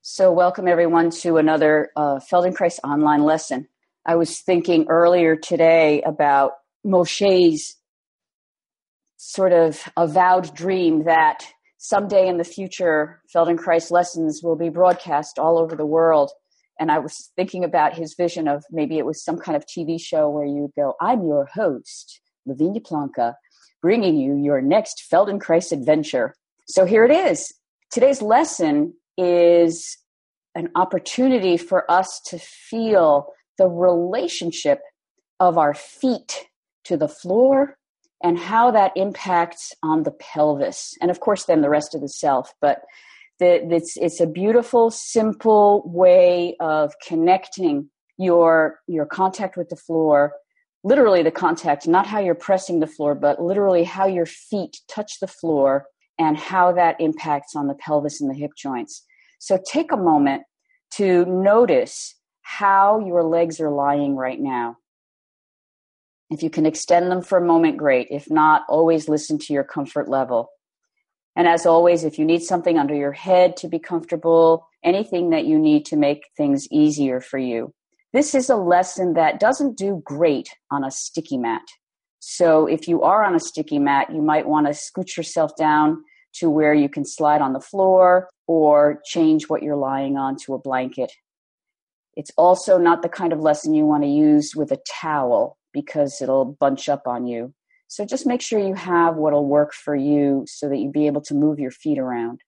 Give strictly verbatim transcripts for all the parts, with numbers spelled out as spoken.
So welcome everyone to another uh, Feldenkrais online lesson. I was thinking earlier today about Moshe's sort of avowed dream that someday in the future, Feldenkrais lessons will be broadcast all over the world. And I was thinking about his vision of maybe it was some kind of T V show where you go, I'm your host, Lavinia Plonka, bringing you your next Feldenkrais adventure. So here it is. Today's lesson is an opportunity for us to feel the relationship of our feet to the floor and how that impacts on the pelvis. And of course, then the rest of the self. But the, it's, it's a beautiful, simple way of connecting your, your contact with the floor, literally the contact, not how you're pressing the floor, but literally how your feet touch the floor and how that impacts on the pelvis and the hip joints. So take a moment to notice how your legs are lying right now. If you can extend them for a moment, great. If not, always listen to your comfort level. And as always, if you need something under your head to be comfortable, anything that you need to make things easier for you. This is a lesson that doesn't do great on a sticky mat. So if you are on a sticky mat, you might want to scooch yourself down to where you can slide on the floor or change what you're lying on to a blanket. It's also not the kind of lesson you want to use with a towel because it'll bunch up on you. So just make sure you have what'll work for you so that you'll be able to move your feet around.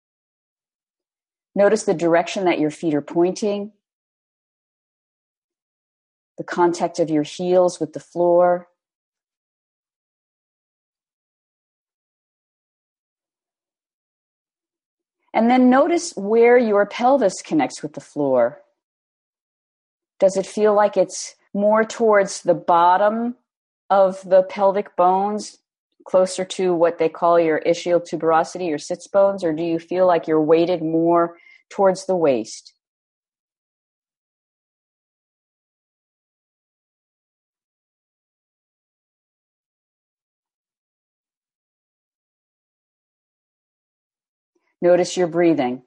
Notice the direction that your feet are pointing, the contact of your heels with the floor. And then notice where your pelvis connects with the floor. Does it feel like it's more towards the bottom of the pelvic bones, closer to what they call your ischial tuberosity or sits bones, or do you feel like you're weighted more towards the waist? Notice your breathing.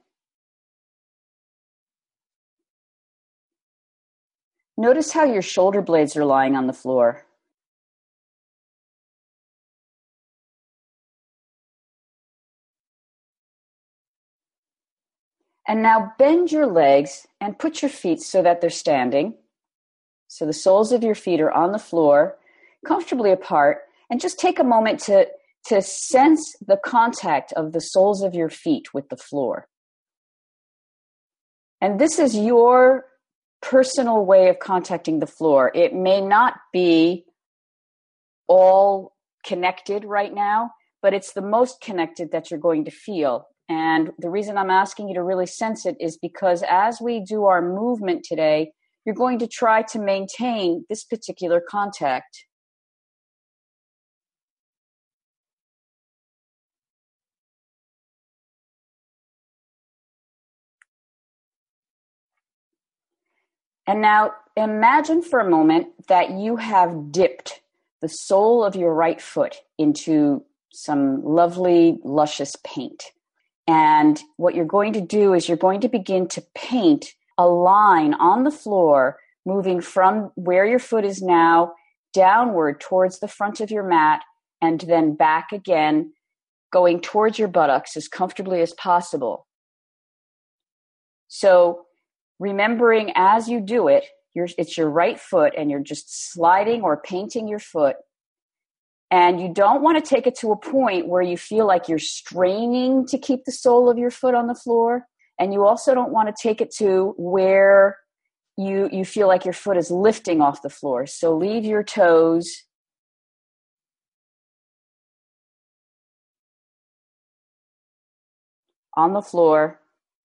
Notice how your shoulder blades are lying on the floor. And now bend your legs and put your feet so that they're standing. So the soles of your feet are on the floor, comfortably apart, and just take a moment to, to sense the contact of the soles of your feet with the floor. And this is your personal way of contacting the floor. It may not be all connected right now, but it's the most connected that you're going to feel. And the reason I'm asking you to really sense it is because as we do our movement today, you're going to try to maintain this particular contact. And now imagine for a moment that you have dipped the sole of your right foot into some lovely, luscious paint. And what you're going to do is you're going to begin to paint a line on the floor, moving from where your foot is now downward towards the front of your mat and then back again, going towards your buttocks as comfortably as possible. So remembering as you do it, you're, it's your right foot and you're just sliding or painting your foot. And you don't want to take it to a point where you feel like you're straining to keep the sole of your foot on the floor. And you also don't want to take it to where you, you feel like your foot is lifting off the floor. So leave your toes on the floor.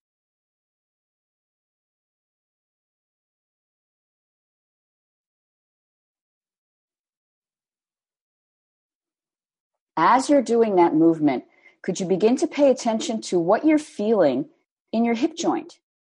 As you're doing that movement, could you begin to pay attention to what you're feeling in your hip joint?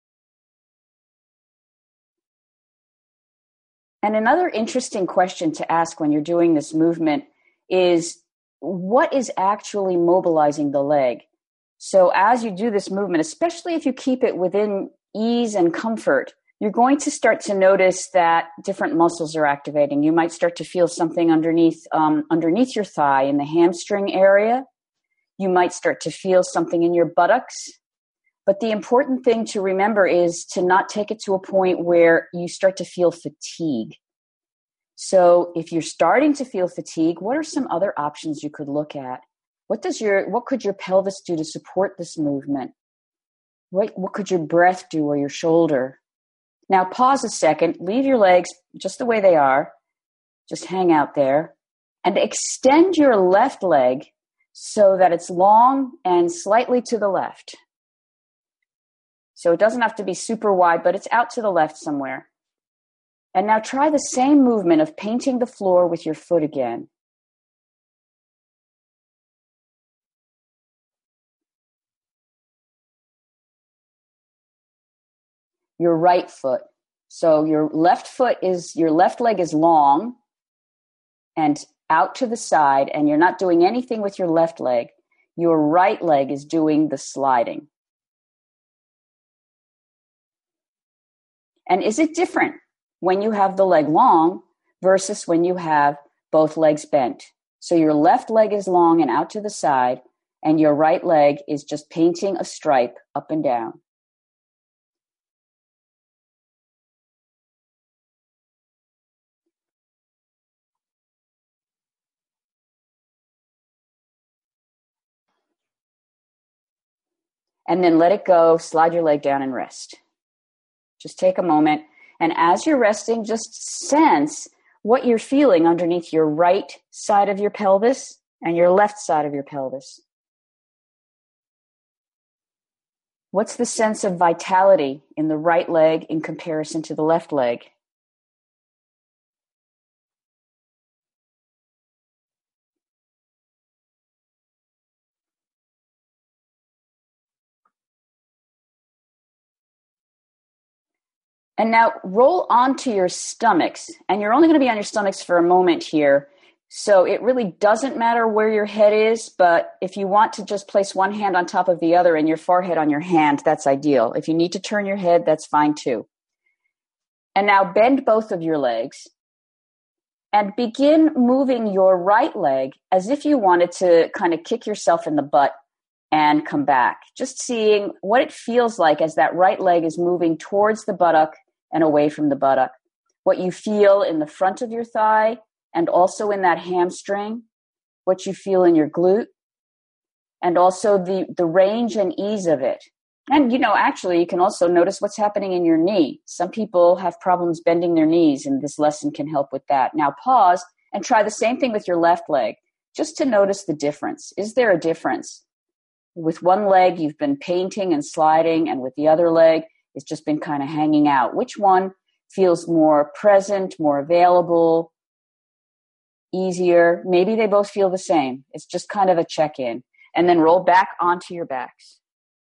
And another interesting question to ask when you're doing this movement is, what is actually mobilizing the leg? So as you do this movement, especially if you keep it within ease and comfort, you're going to start to notice that different muscles are activating. You might start to feel something underneath, um, underneath your thigh in the hamstring area. You might start to feel something in your buttocks. But the important thing to remember is to not take it to a point where you start to feel fatigue. So if you're starting to feel fatigue, what are some other options you could look at? What does your, what could your pelvis do to support this movement? What, what could your breath do, or your shoulder? Now pause a second, leave your legs just the way they are. Just hang out there and extend your left leg so that it's long and slightly to the left. So it doesn't have to be super wide, but it's out to the left somewhere. And now try the same movement of painting the floor with your foot again. Your right foot. So your left foot is, your left leg is long and out to the side, and you're not doing anything with your left leg. Your right leg is doing the sliding. And is it different when you have the leg long versus when you have both legs bent? So your left leg is long and out to the side, and your right leg is just painting a stripe up and down. And then let it go, slide your leg down and rest. Just take a moment. And as you're resting, just sense what you're feeling underneath your right side of your pelvis and your left side of your pelvis. What's the sense of vitality in the right leg in comparison to the left leg? And now roll onto your stomachs, and you're only going to be on your stomachs for a moment here. So it really doesn't matter where your head is, but if you want to just place one hand on top of the other and your forehead on your hand, that's ideal. If you need to turn your head, that's fine too. And now bend both of your legs and begin moving your right leg as if you wanted to kind of kick yourself in the butt and come back. Just seeing what it feels like as that right leg is moving towards the buttock and away from the buttock. What you feel in the front of your thigh and also in that hamstring, what you feel in your glute, and also the, the range and ease of it. And, you know, actually, you can also notice what's happening in your knee. Some people have problems bending their knees, and this lesson can help with that. Now pause and try the same thing with your left leg, just to notice the difference. Is there a difference? With one leg, you've been painting and sliding, and with the other leg, it's just been kind of hanging out. Which one feels more present, more available, easier? Maybe they both feel the same. It's just kind of a check-in. And then roll back onto your backs.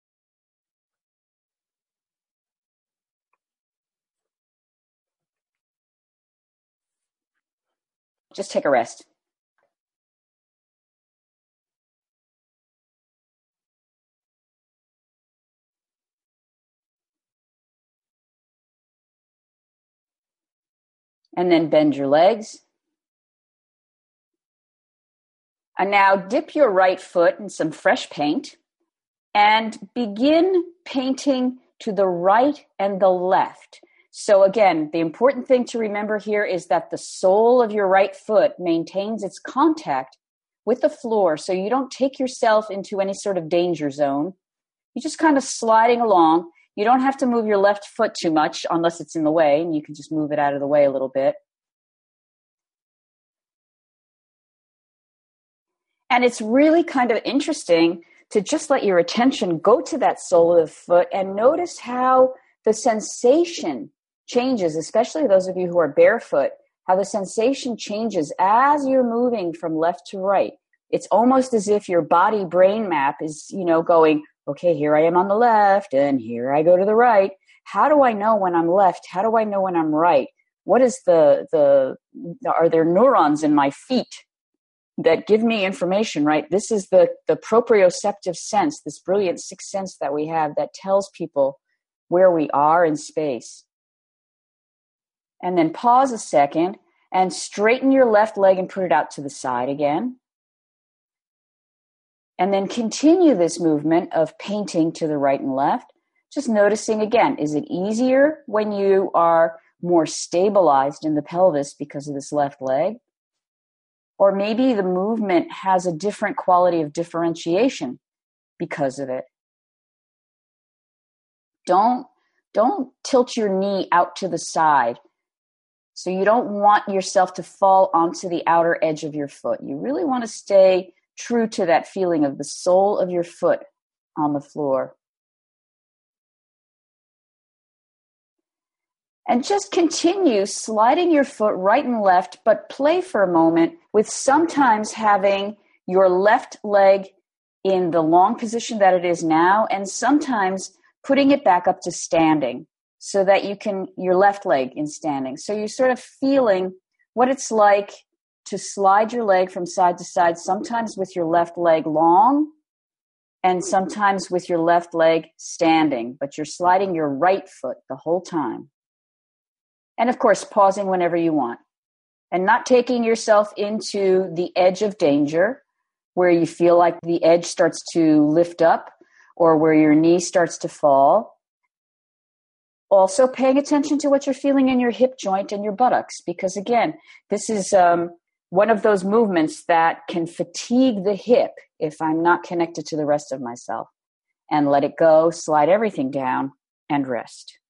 Just take a rest. And then bend your legs. And now dip your right foot in some fresh paint and begin painting to the right and the left. So again, the important thing to remember here is that the sole of your right foot maintains its contact with the floor, so you don't take yourself into any sort of danger zone. You're just kind of sliding along. You don't have to move your left foot too much unless it's in the way, and you can just move it out of the way a little bit. And it's really kind of interesting to just let your attention go to that sole of the foot and notice how the sensation changes, especially those of you who are barefoot, how the sensation changes as you're moving from left to right. It's almost as if your body brain map is, you know, going, okay, here I am on the left and here I go to the right. How do I know when I'm left? How do I know when I'm right? What is the, the, are there neurons in my feet? that give me information, right? This is the, the proprioceptive sense, this brilliant sixth sense that we have that tells people where we are in space. And then pause a second and straighten your left leg and put it out to the side again. And then continue this movement of painting to the right and left. Just noticing again, is it easier when you are more stabilized in the pelvis because of this left leg? Or maybe the movement has a different quality of differentiation because of it. Don't, don't tilt your knee out to the side. So you don't want yourself to fall onto the outer edge of your foot. You really want to stay true to that feeling of the sole of your foot on the floor. And just continue sliding your foot right and left, but play for a moment with sometimes having your left leg in the long position that it is now, and sometimes putting it back up to standing so that you can, your left leg in standing. So you're sort of feeling what it's like to slide your leg from side to side, sometimes with your left leg long and sometimes with your left leg standing, but you're sliding your right foot the whole time. And of course, pausing whenever you want and not taking yourself into the edge of danger where you feel like the edge starts to lift up or where your knee starts to fall. Also paying attention to what you're feeling in your hip joint and your buttocks, because again, this is um, one of those movements that can fatigue the hip if I'm not connected to the rest of myself. And let it go, slide everything down, and rest.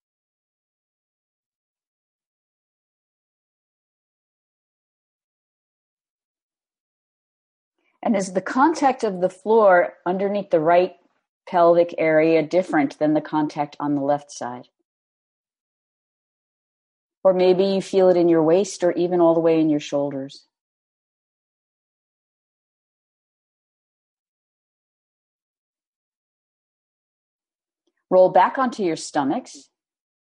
And is the contact of the floor underneath the right pelvic area different than the contact on the left side? Or maybe you feel it in your waist or even all the way in your shoulders. Roll back onto your stomachs.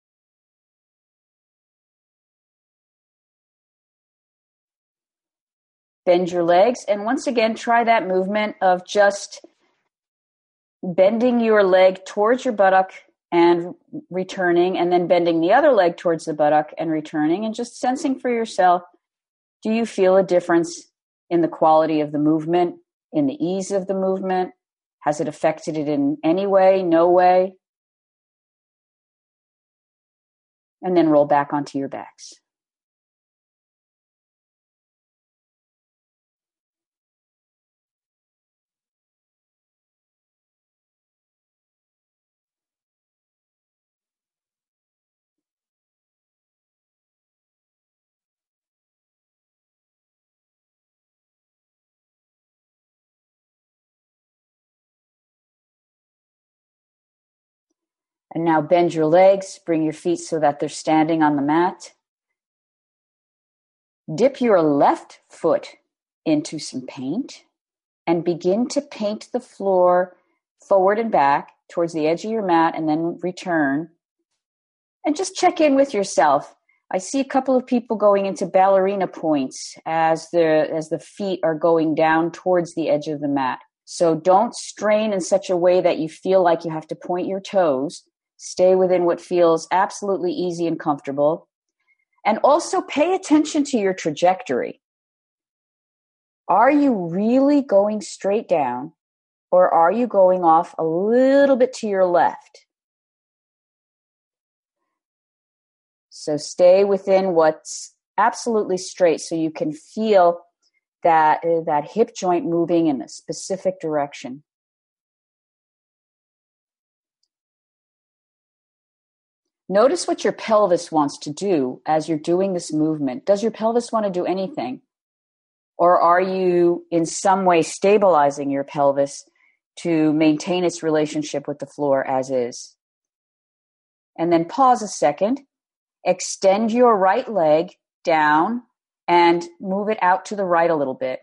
Bend your legs, and once again, try that movement of just bending your leg towards your buttock and returning, and then bending the other leg towards the buttock and returning, and just sensing for yourself, do you feel a difference in the quality of the movement, in the ease of the movement? Has it affected it in any way, no way? And then roll back onto your backs. And now bend your legs, bring your feet so that they're standing on the mat. Dip your left foot into some paint and begin to paint the floor forward and back towards the edge of your mat, and then return. And just check in with yourself. I see a couple of people going into ballerina points as the, as the feet are going down towards the edge of the mat. So don't strain in such a way that you feel like you have to point your toes. Stay within what feels absolutely easy and comfortable. And also pay attention to your trajectory. Are you really going straight down, or are you going off a little bit to your left? So stay within what's absolutely straight so you can feel that, uh, that hip joint moving in a specific direction. Notice what your pelvis wants to do as you're doing this movement. Does your pelvis want to do anything? Or are you in some way stabilizing your pelvis to maintain its relationship with the floor as is? And then pause a second. Extend your right leg down and move it out to the right a little bit.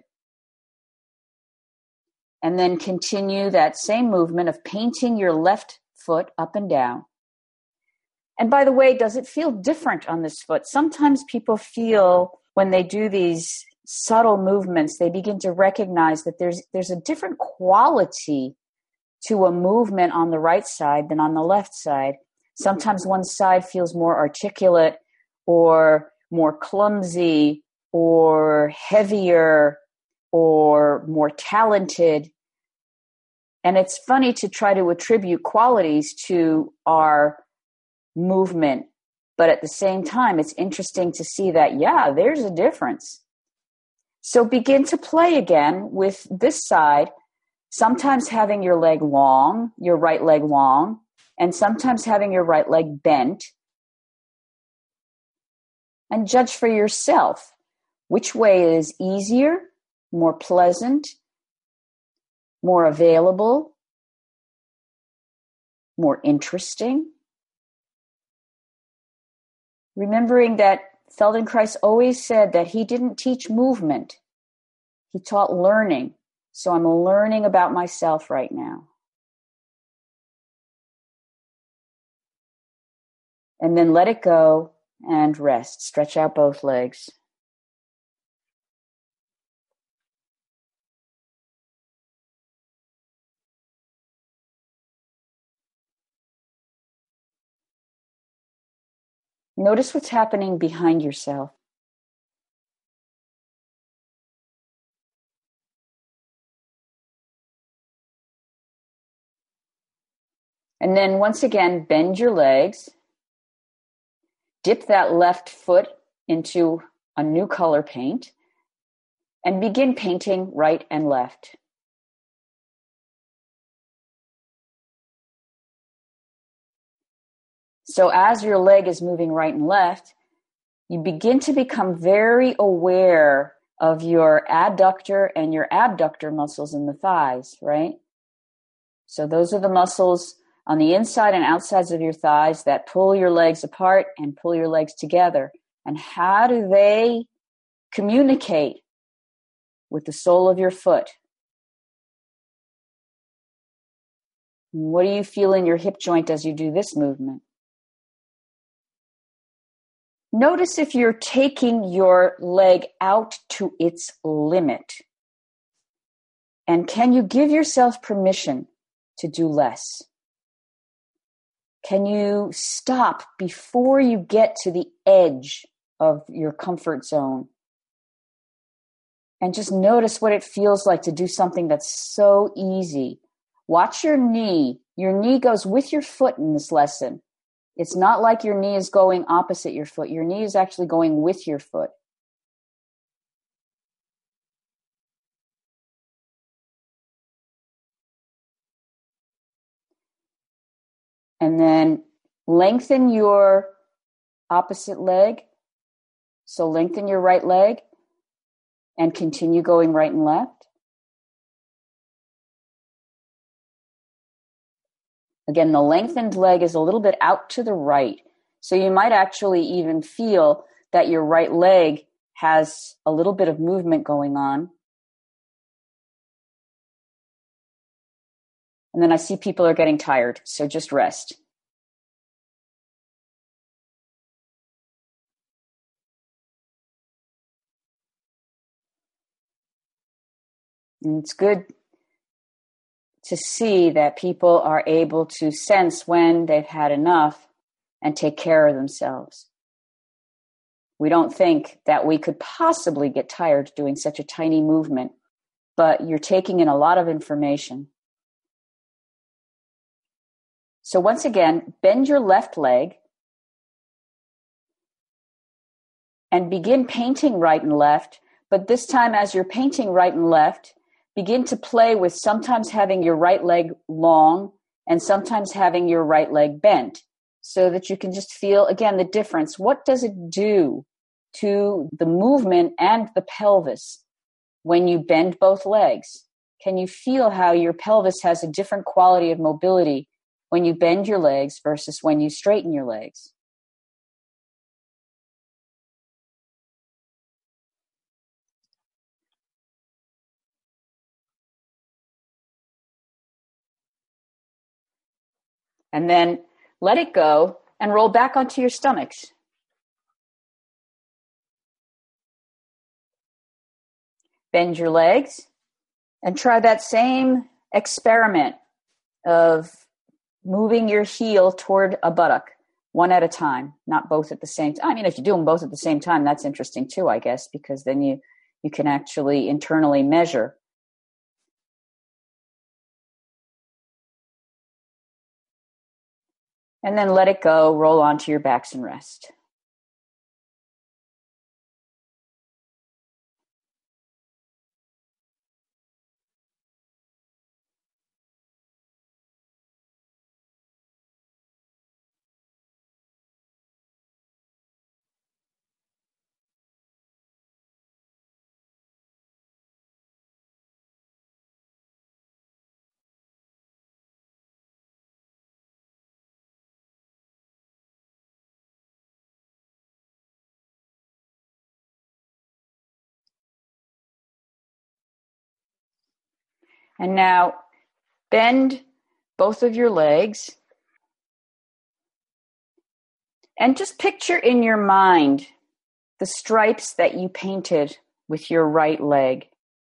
And then continue that same movement of painting your left foot up and down. And by the way, does it feel different on this foot? Sometimes people feel when they do these subtle movements, they begin to recognize that there's there's a different quality to a movement on the right side than on the left side. Sometimes one side feels more articulate or more clumsy or heavier or more talented. And it's funny to try to attribute qualities to our movement. But at the same time, it's interesting to see that, yeah, there's a difference. So begin to play again with this side, sometimes having your leg long, your right leg long, and sometimes having your right leg bent. And judge for yourself which way is easier, more pleasant, more available, more interesting. Remembering that Feldenkrais always said that he didn't teach movement. He taught learning. So I'm learning about myself right now. And then let it go and rest. Stretch out both legs. Notice what's happening behind yourself. And then once again, bend your legs. Dip that left foot into a new color paint and begin painting right and left. So as your leg is moving right and left, you begin to become very aware of your adductor and your abductor muscles in the thighs, right? So those are the muscles on the inside and outsides of your thighs that pull your legs apart and pull your legs together. And how do they communicate with the sole of your foot? What do you feel in your hip joint as you do this movement? Notice if you're taking your leg out to its limit. And can you give yourself permission to do less? Can you stop before you get to the edge of your comfort zone? And just notice what it feels like to do something that's so easy. Watch your knee. Your knee goes with your foot in this lesson. It's not like your knee is going opposite your foot. Your knee is actually going with your foot. And then lengthen your opposite leg. So lengthen your right leg and continue going right and left. Again, the lengthened leg is a little bit out to the right. So you might actually even feel that your right leg has a little bit of movement going on. And then I see people are getting tired, so just rest. And it's good to see that people are able to sense when they've had enough and take care of themselves. We don't think that we could possibly get tired doing such a tiny movement, but you're taking in a lot of information. So once again, bend your left leg and begin painting right and left. But this time, as you're painting right and left, begin to play with sometimes having your right leg long and sometimes having your right leg bent so that you can just feel, again, the difference. What does it do to the movement and the pelvis when you bend both legs? Can you feel how your pelvis has a different quality of mobility when you bend your legs versus when you straighten your legs? And then let it go and roll back onto your stomachs. bend your legs, and try that same experiment of moving your heel toward a buttock, one at a time, not both at the same time. I mean, if you do them both at the same time, that's interesting too, I guess, because then you, you can actually internally measure. And then let it go, roll onto your backs and rest. And now bend both of your legs and just picture in your mind the stripes that you painted with your right leg.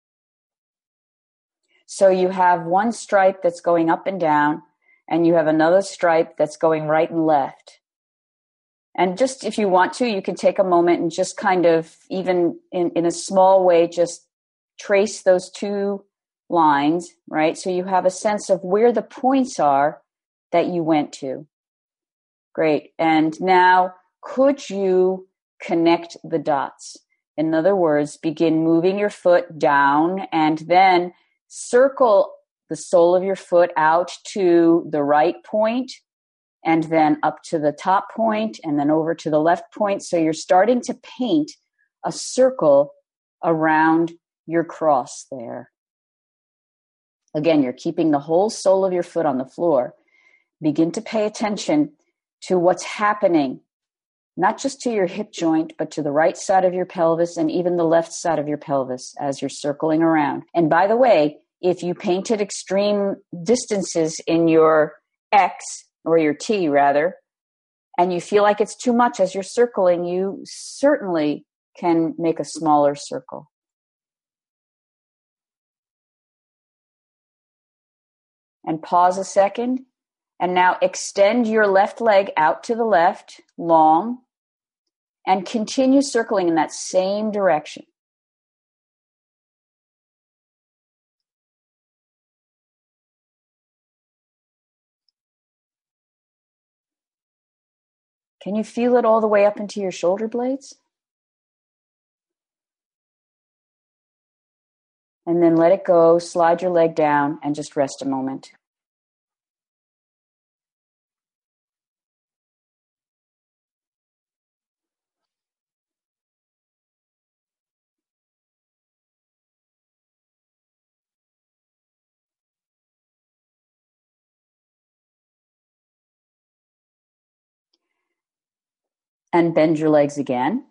So you have one stripe that's going up and down, and you have another stripe that's going right and left. And just if you want to, you can take a moment and just kind of, even in, in a small way, just trace those two lines, right? So you have a sense of where the points are that you went to. Great. And now, could you connect the dots? In other words, begin moving your foot down and then circle the sole of your foot out to the right point and then up to the top point and then over to the left point. So you're starting to paint a circle around your cross there. Again, you're keeping the whole sole of your foot on the floor. Begin to pay attention to what's happening, not just to your hip joint, but to the right side of your pelvis and even the left side of your pelvis as you're circling around. And by the way, if you painted extreme distances in your X, or your T rather, and you feel like it's too much as you're circling, you certainly can make a smaller circle. And pause a second. And now extend your left leg out to the left, long, and continue circling in that same direction. Can you feel it all the way up into your shoulder blades? And then let it go, slide your leg down, and just rest a moment. And bend your legs again.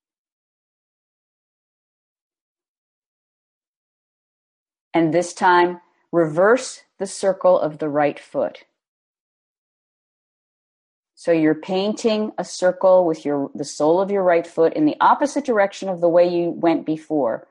And this time, reverse the circle of the right foot. So you're painting a circle with your the sole of your right foot in the opposite direction of the way you went before.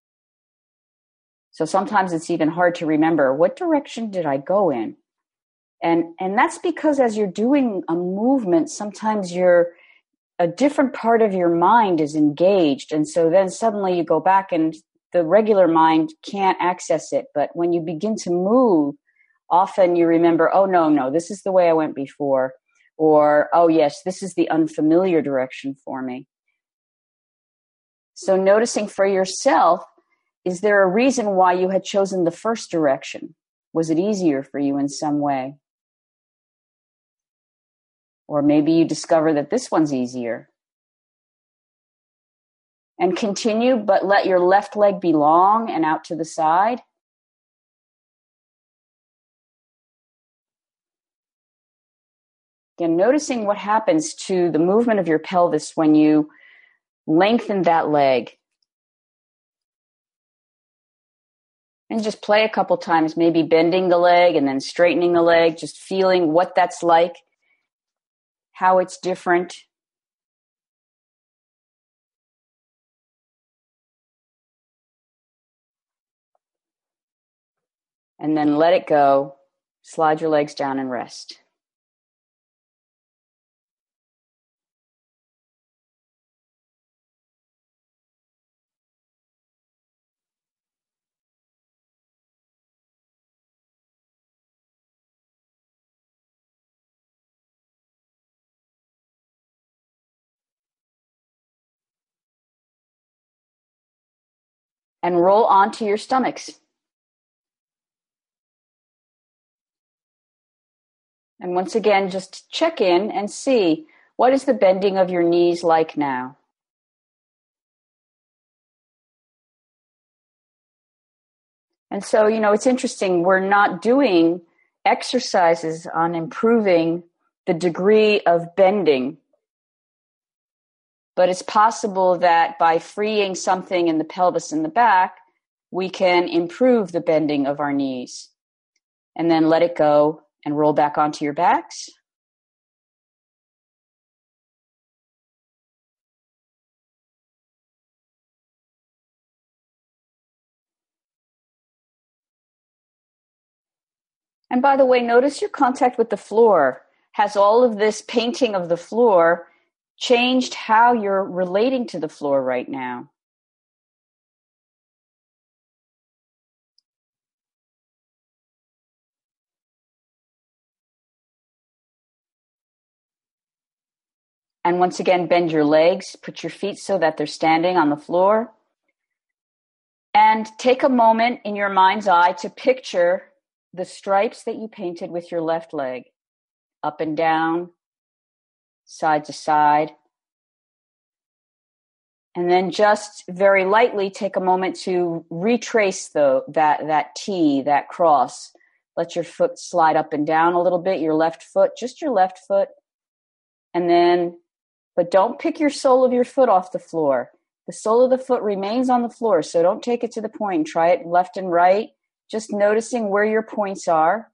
So sometimes it's even hard to remember, what direction did I go in? And and that's because as you're doing a movement, sometimes you're a different part of your mind is engaged. And so then suddenly you go back and the regular mind can't access it. But when you begin to move, often you remember, oh, no, no, this is the way I went before. Or, oh, yes, this is the unfamiliar direction for me. So noticing for yourself, is there a reason why you had chosen the first direction? Was it easier for you in some way? Or maybe you discover that this one's easier. And continue, but let your left leg be long and out to the side. Again, noticing what happens to the movement of your pelvis when you lengthen that leg. And just play a couple times, maybe bending the leg and then straightening the leg, just feeling what that's like, how it's different. And then let it go. Slide your legs down and rest. And roll onto your stomachs. And once again, just check in and see, what is the bending of your knees like now? And so, you know, it's interesting. We're not doing exercises on improving the degree of bending. But it's possible that by freeing something in the pelvis and the back, we can improve the bending of our knees. And then let it go and roll back onto your backs. And by the way, notice your contact with the floor. Has all of this painting of the floor changed how you're relating to the floor right now? And once again, bend your legs, put your feet so that they're standing on the floor. And take a moment in your mind's eye to picture the stripes that you painted with your left leg, up and down, side to side. And then just very lightly take a moment to retrace the, that, that T, that cross. Let your foot slide up and down a little bit, your left foot, just your left foot. And then, but don't pick your sole of your foot off the floor. The sole of the foot remains on the floor, so don't take it to the point. Try it left and right, just noticing where your points are.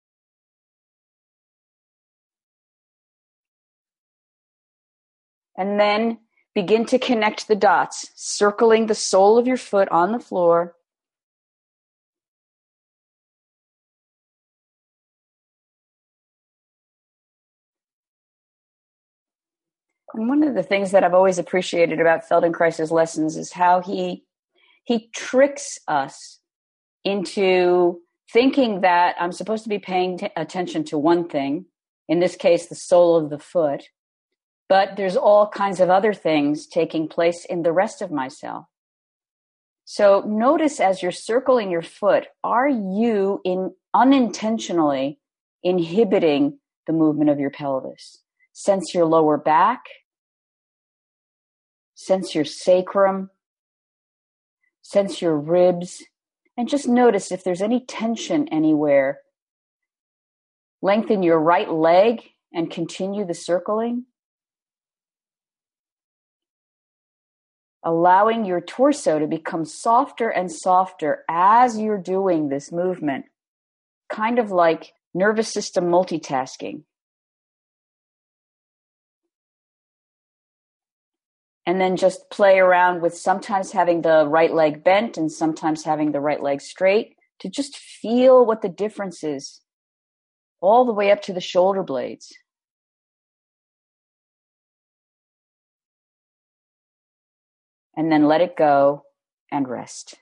And then begin to connect the dots, circling the sole of your foot on the floor. And one of the things that I've always appreciated about Feldenkrais's lessons is how he he tricks us into thinking that I'm supposed to be paying t- attention to one thing, in this case, the sole of the foot, but there's all kinds of other things taking place in the rest of myself. So notice as you're circling your foot, are you in unintentionally inhibiting the movement of your pelvis? Sense your lower back. Sense your sacrum. Sense your ribs. And just notice if there's any tension anywhere. Lengthen your right leg and continue the circling. Allowing your torso to become softer and softer as you're doing this movement. Kind of like nervous system multitasking. And then just play around with sometimes having the right leg bent and sometimes having the right leg straight to just feel what the difference is all the way up to the shoulder blades. And then let it go and rest.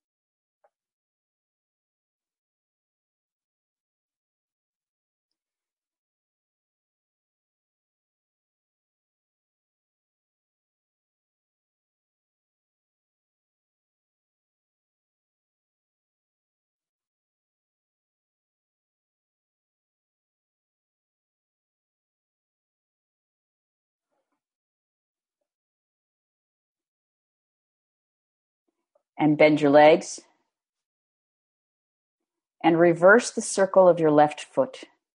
And bend your legs. And reverse the circle of your left foot.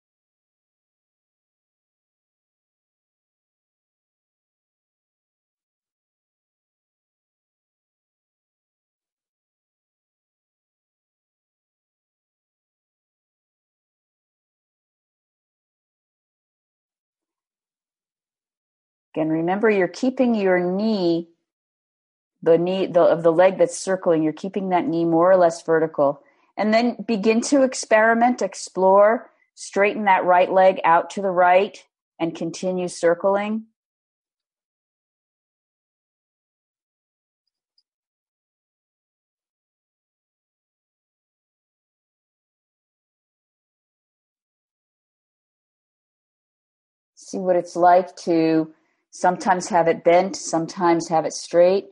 Again, remember you're keeping your knee, the knee the, of the leg that's circling, you're keeping that knee more or less vertical. And then begin to experiment, explore, straighten that right leg out to the right and continue circling. See what it's like to sometimes have it bent, sometimes have it straight.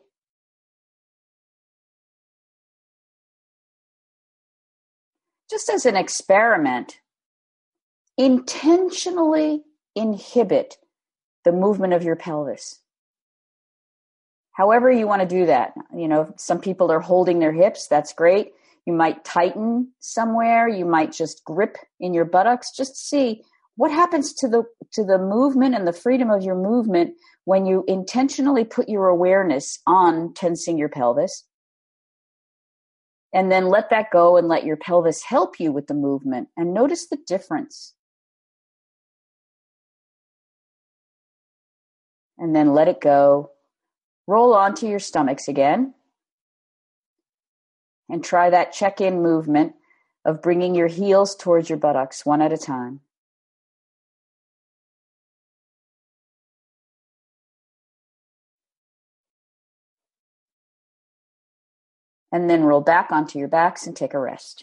Just as an experiment, intentionally inhibit the movement of your pelvis. However you want to do that. You know, some people are holding their hips. That's great. You might tighten somewhere. You might just grip in your buttocks. Just see what happens to the to the movement and the freedom of your movement when you intentionally put your awareness on tensing your pelvis. And then let that go and let your pelvis help you with the movement. And notice the difference. And then let it go. Roll onto your stomachs again. And try that check-in movement of bringing your heels towards your buttocks one at a time. And then roll back onto your backs and take a rest.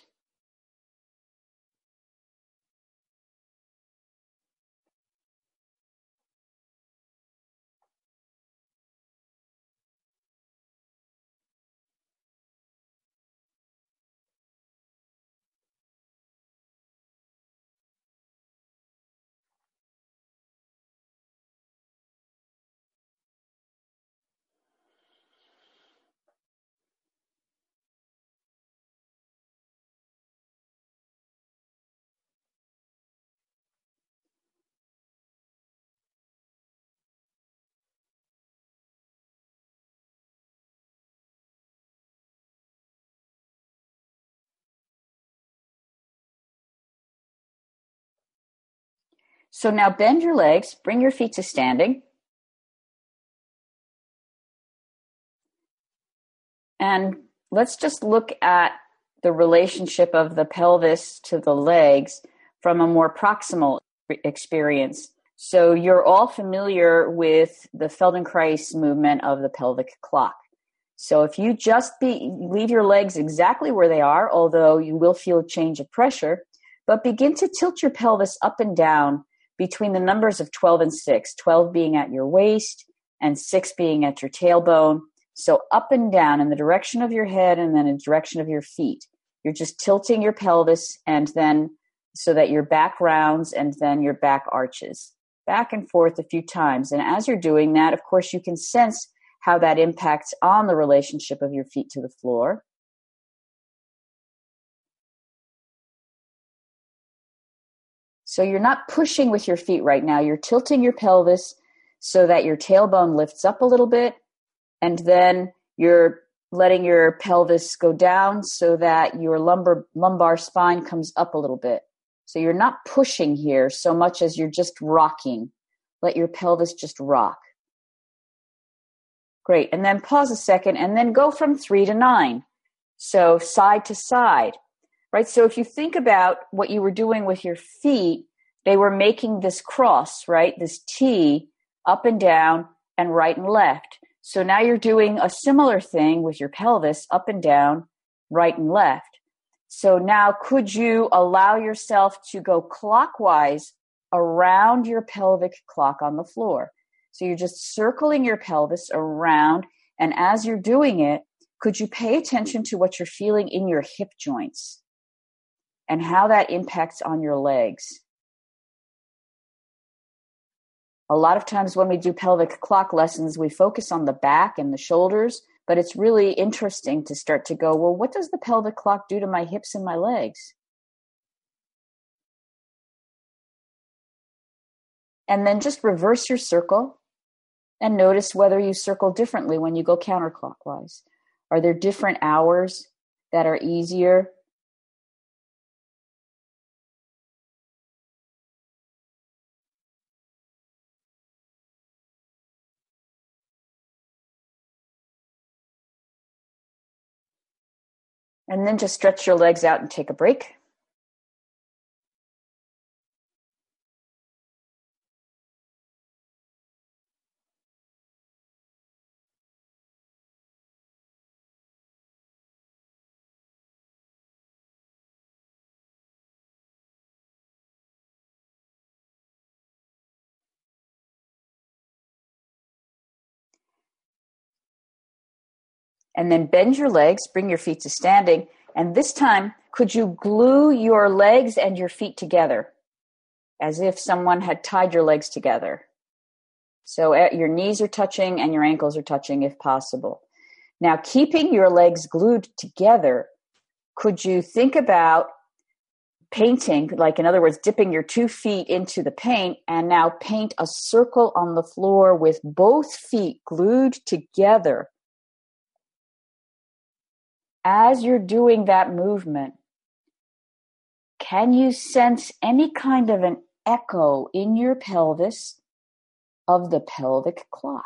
So now bend your legs, bring your feet to standing. And let's just look at the relationship of the pelvis to the legs from a more proximal experience. So you're all familiar with the Feldenkrais movement of the pelvic clock. So if you just be, leave your legs exactly where they are, although you will feel a change of pressure, but begin to tilt your pelvis up and down between the numbers of twelve and six, twelve being at your waist and six being at your tailbone. So up and down in the direction of your head and then in the direction of your feet. You're just tilting your pelvis and then so that your back rounds and then your back arches. Back and forth a few times. And as you're doing that, of course, you can sense how that impacts on the relationship of your feet to the floor. So you're not pushing with your feet right now. You're tilting your pelvis so that your tailbone lifts up a little bit. And then you're letting your pelvis go down so that your lumbar, lumbar spine comes up a little bit. So you're not pushing here so much as you're just rocking. Let your pelvis just rock. Great. And then pause a second and then go from three to nine. So side to side, right? So if you think about what you were doing with your feet, they were making this cross, right? This T up and down and right and left. So now you're doing a similar thing with your pelvis up and down, right and left. So now could you allow yourself to go clockwise around your pelvic clock on the floor? So you're just circling your pelvis around. And as you're doing it, could you pay attention to what you're feeling in your hip joints and how that impacts on your legs? A lot of times when we do pelvic clock lessons, we focus on the back and the shoulders, but it's really interesting to start to go, well, what does the pelvic clock do to my hips and my legs? And then just reverse your circle and notice whether you circle differently when you go counterclockwise. Are there different hours that are easier? And then just stretch your legs out and take a break. And then bend your legs, bring your feet to standing. And this time, could you glue your legs and your feet together as if someone had tied your legs together? So your knees are touching and your ankles are touching if possible. Now, keeping your legs glued together, could you think about painting, like in other words, dipping your two feet into the paint and now paint a circle on the floor with both feet glued together? As you're doing that movement, can you sense any kind of an echo in your pelvis of the pelvic clock?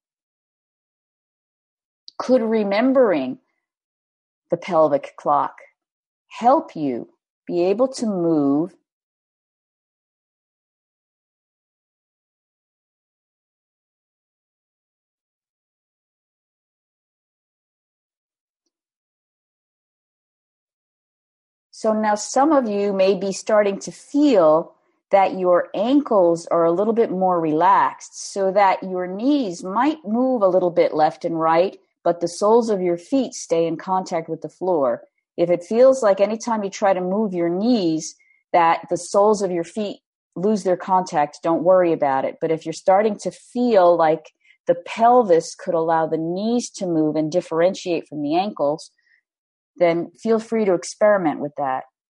Could remembering the pelvic clock help you be able to move So now some of you may be starting to feel that your ankles are a little bit more relaxed so that your knees might move a little bit left and right, but the soles of your feet stay in contact with the floor. If it feels like anytime you try to move your knees that the soles of your feet lose their contact, don't worry about it. But if you're starting to feel like the pelvis could allow the knees to move and differentiate from the ankles, then feel free to experiment with that.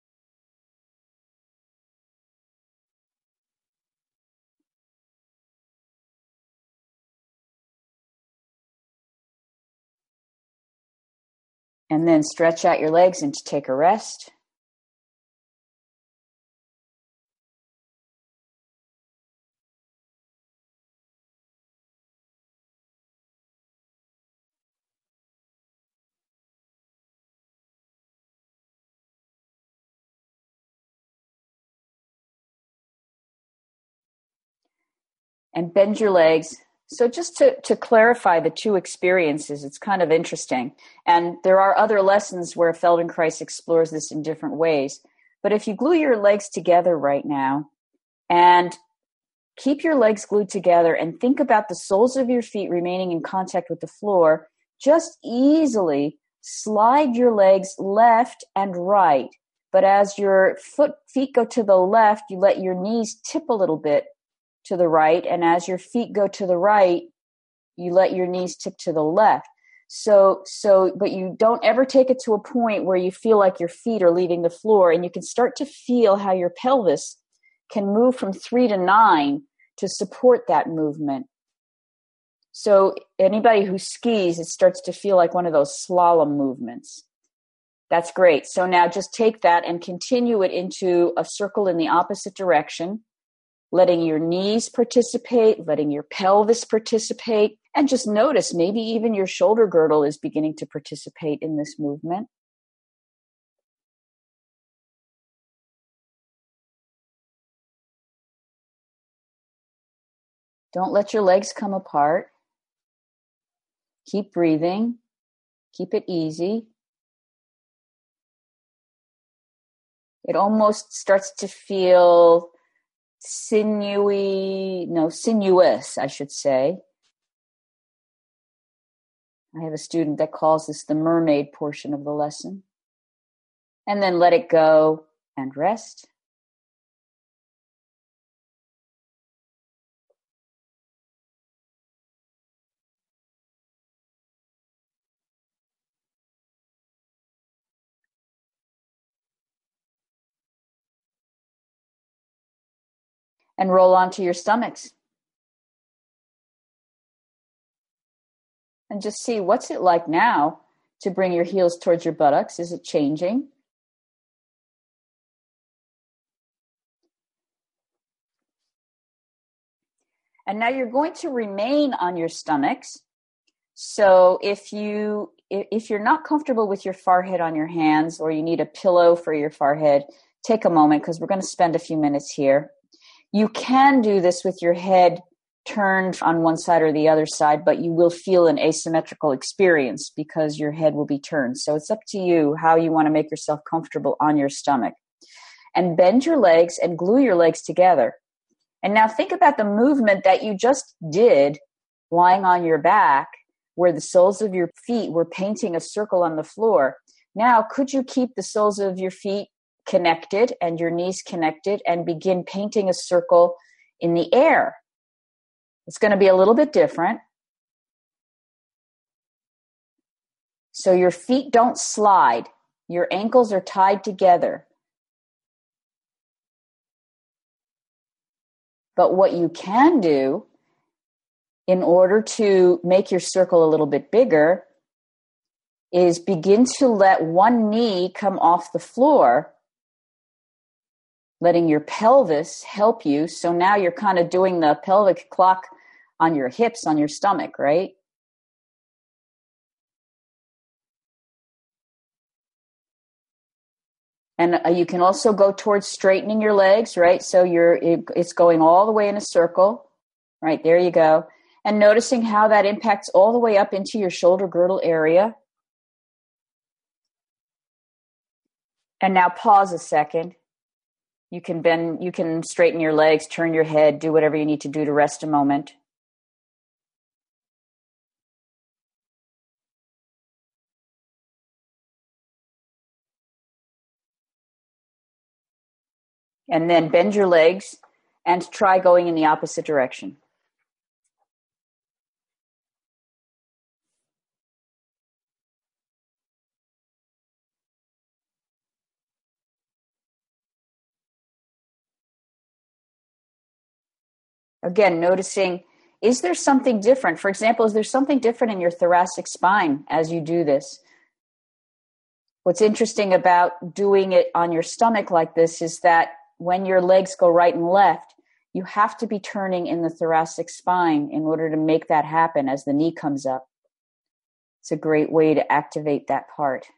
And then stretch out your legs and take a rest. And bend your legs. So just to, to clarify the two experiences, it's kind of interesting. And there are other lessons where Feldenkrais explores this in different ways. But if you glue your legs together right now and keep your legs glued together and think about the soles of your feet remaining in contact with the floor, just easily slide your legs left and right. But as your foot feet go to the left, you let your knees tip a little bit to the right. And as your feet go to the right, you let your knees tip to the left. So, so, but you don't ever take it to a point where you feel like your feet are leaving the floor, and you can start to feel how your pelvis can move from three to nine to support that movement. So anybody who skis, it starts to feel like one of those slalom movements. That's great. So now just take that and continue it into a circle in the opposite direction, letting your knees participate, letting your pelvis participate, and just notice maybe even your shoulder girdle is beginning to participate in this movement. Don't let your legs come apart. Keep breathing. Keep it easy. It almost starts to feel sinewy, no, sinuous, I should say. I have a student that calls this the mermaid portion of the lesson. And then let it go and rest. And roll onto your stomachs. And just see, what's it like now to bring your heels towards your buttocks? Is it changing? And now you're going to remain on your stomachs. So if you if you're not comfortable with your forehead on your hands, or you need a pillow for your forehead, take a moment, because we're going to spend a few minutes here. You can do this with your head turned on one side or the other side, but you will feel an asymmetrical experience because your head will be turned. So it's up to you how you want to make yourself comfortable on your stomach. And bend your legs and glue your legs together. And now think about the movement that you just did lying on your back, where the soles of your feet were painting a circle on the floor. Now, could you keep the soles of your feet connected and your knees connected and begin painting a circle in the air? It's going to be a little bit different. So your feet don't slide. Your ankles are tied together. But what you can do in order to make your circle a little bit bigger is begin to let one knee come off the floor, letting your pelvis help you. So now you're kind of doing the pelvic clock on your hips, on your stomach, right? And you can also go towards straightening your legs, right? So you're it's going all the way in a circle, right? There you go. And noticing how that impacts all the way up into your shoulder girdle area. And now pause a second. You can bend, you can straighten your legs, turn your head, do whatever you need to do to rest a moment. And then bend your legs and try going in the opposite direction. Again, noticing, is there something different? For example, is there something different in your thoracic spine as you do this? What's interesting about doing it on your stomach like this is that when your legs go right and left, you have to be turning in the thoracic spine in order to make that happen as the knee comes up. It's a great way to activate that part.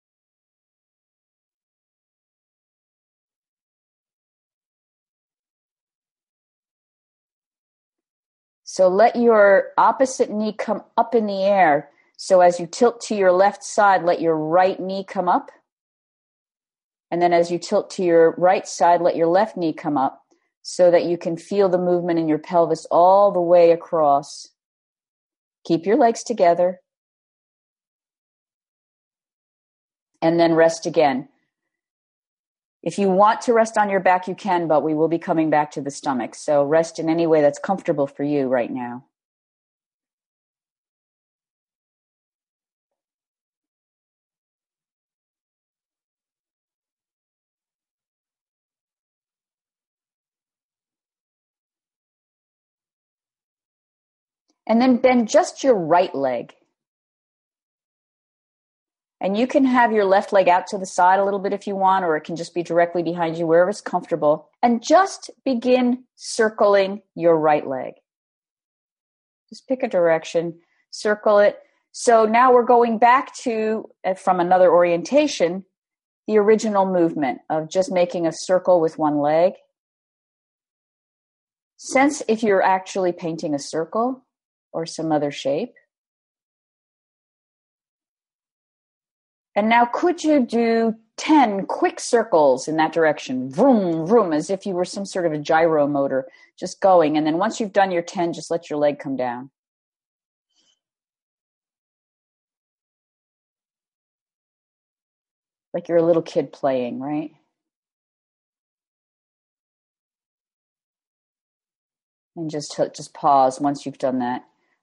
So let your opposite knee come up in the air. So as you tilt to your left side, let your right knee come up. And then as you tilt to your right side, let your left knee come up so that you can feel the movement in your pelvis all the way across. Keep your legs together. And then rest again. If you want to rest on your back, you can, but we will be coming back to the stomach. So rest in any way that's comfortable for you right now. And then bend just your right leg. And you can have your left leg out to the side a little bit if you want, or it can just be directly behind you, wherever's comfortable. And just begin circling your right leg. Just pick a direction, circle it. So now we're going back to, from another orientation, the original movement of just making a circle with one leg. Sense if you're actually painting a circle or some other shape. And now could you do ten quick circles in that direction? Vroom, vroom, as if you were some sort of a gyro motor just going. And then once you've done your ten, just let your leg come down. Like you're a little kid playing, right? And just, just pause once you've done that.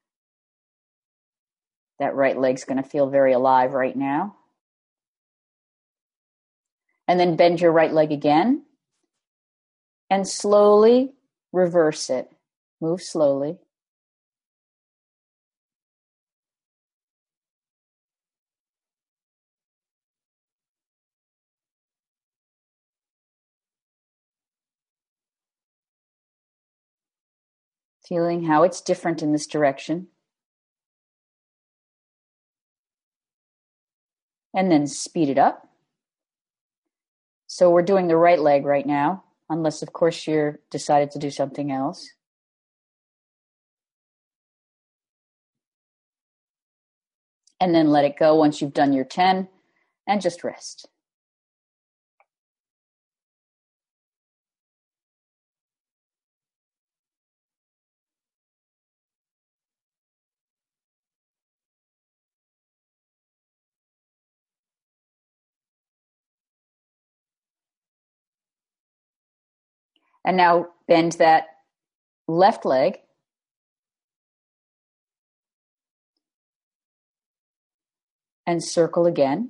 That right leg's going to feel very alive right now. And then bend your right leg again. And slowly reverse it. Move slowly. Feeling how it's different in this direction. and then speed it up. So we're doing the right leg right now, unless, of course, you're decided to do something else. And then let it go once you've done your ten, and just rest. And now bend that left leg. And circle again.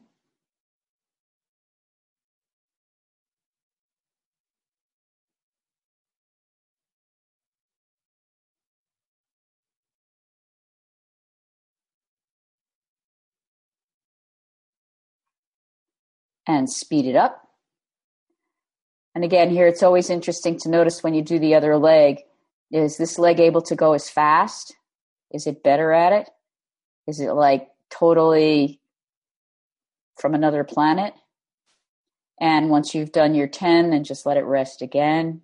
And speed it up. And again, here it's always interesting to notice when you do the other leg, is this leg able to go as fast? Is it better at it? Is it like totally from another planet? And once you've done your ten, then just let it rest again.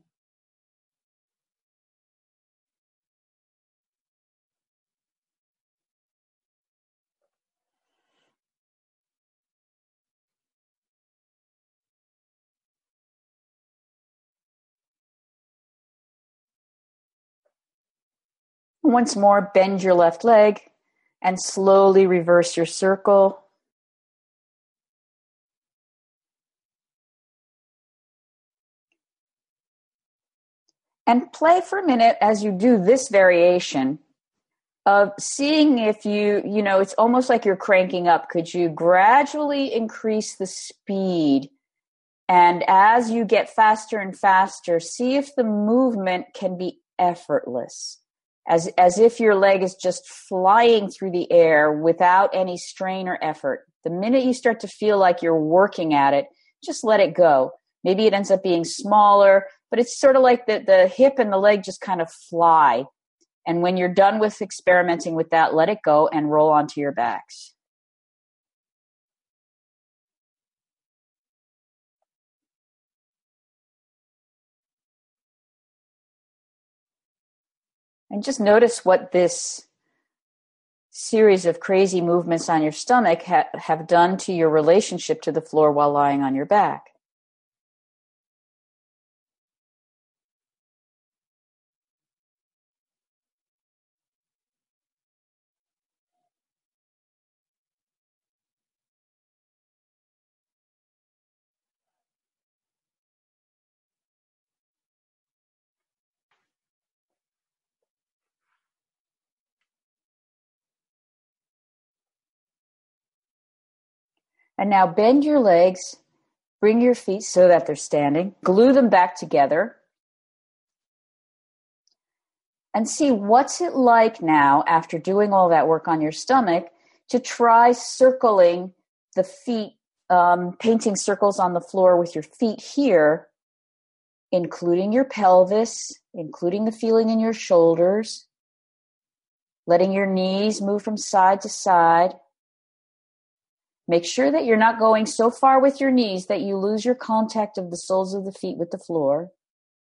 Once more, bend your left leg and slowly reverse your circle. And play for a minute as you do this variation of seeing if you, you know, it's almost like you're cranking up. Could you gradually increase the speed? And as you get faster and faster, see if the movement can be effortless. As, as if your leg is just flying through the air without any strain or effort. The minute you start to feel like you're working at it, just let it go. Maybe it ends up being smaller, but it's sort of like the, the hip and the leg just kind of fly. And when you're done with experimenting with that, let it go and roll onto your backs. And just notice what this series of crazy movements on your stomach ha- have done to your relationship to the floor while lying on your back. And now bend your legs, bring your feet so that they're standing, glue them back together, and see what's it like now after doing all that work on your stomach to try circling the feet, um, painting circles on the floor with your feet here, including your pelvis, including the feeling in your shoulders, letting your knees move from side to side. Make sure that you're not going so far with your knees that you lose your contact of the soles of the feet with the floor.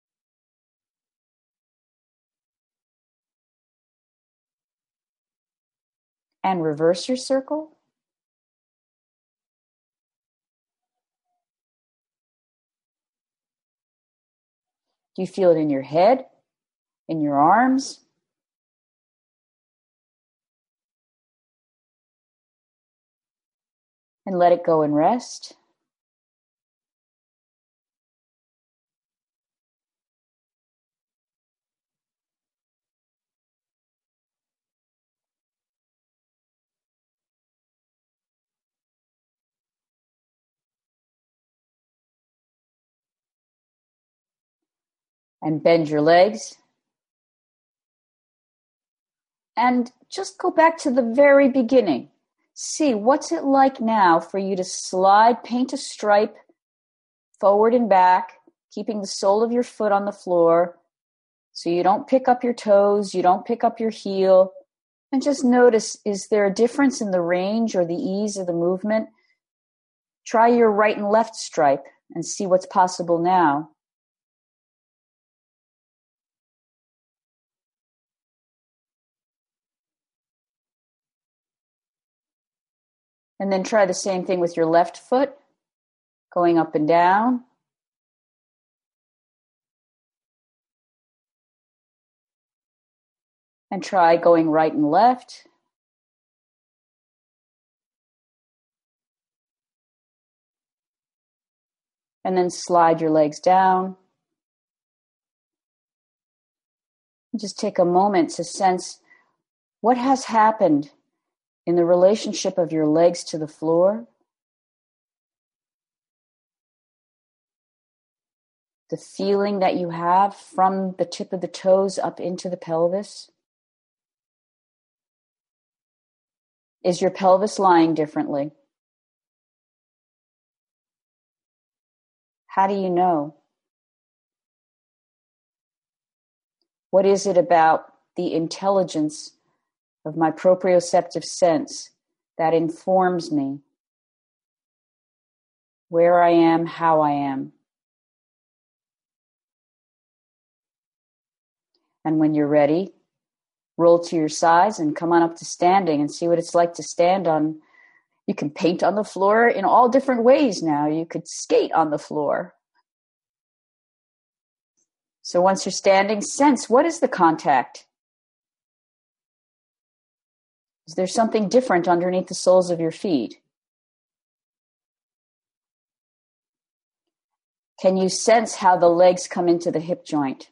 And reverse your circle. Do you feel it in your head, in your arms? And let it go and rest. And bend your legs. And just go back to the very beginning. See, what's it like now for you to slide, paint a stripe forward and back, keeping the sole of your foot on the floor so you don't pick up your toes, you don't pick up your heel. And just notice, is there a difference in the range or the ease of the movement Try your right and left stripe and see what's possible now. And then try the same thing with your left foot, going up and down. And try going right and left. And then slide your legs down. Just take a moment to sense what has happened in the relationship of your legs to the floor. The feeling that you have from the tip of the toes up into the pelvis. Is your pelvis lying differently? How do you know? What is it about the intelligence of my proprioceptive sense that informs me where I am, how I am? And when you're ready, roll to your sides and come on up to standing and see what it's like to stand on. You can paint on the floor in all different ways now. You could skate on the floor. So once you're standing, sense, what is the contact? Is there something different underneath the soles of your feet? Can you sense how the legs come into the hip joint?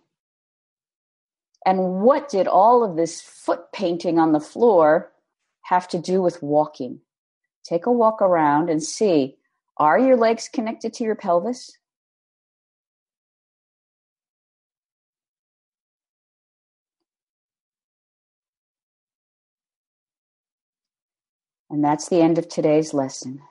And what did all of this foot painting on the floor have to do with walking? Take a walk around and see, are your legs connected to your pelvis? And that's the end of today's lesson.